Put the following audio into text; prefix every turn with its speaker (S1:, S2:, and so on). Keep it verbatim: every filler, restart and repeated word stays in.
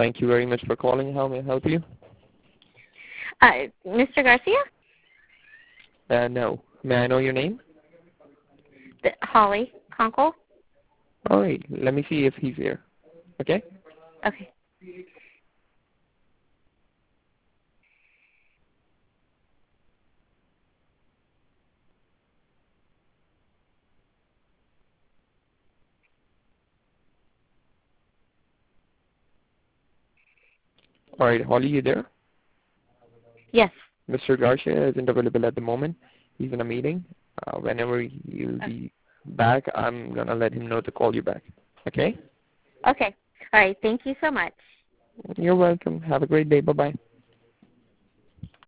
S1: Thank you very much for calling. How may I help you?
S2: Uh, Mister Garcia?
S1: Uh, no. May I know your name?
S2: The, Holly Conkle?
S1: All right. Let me see if he's here. Okay?
S2: Okay.
S1: All right. Holly, you there?
S2: Yes.
S1: Mister Garcia isn't available at the moment. He's in a meeting. Uh, whenever he'll
S2: Okay.
S1: be back, I'm going to let him know to call you back. Okay?
S2: Okay. All right. Thank you so much.
S1: You're welcome. Have a great day. Bye-bye.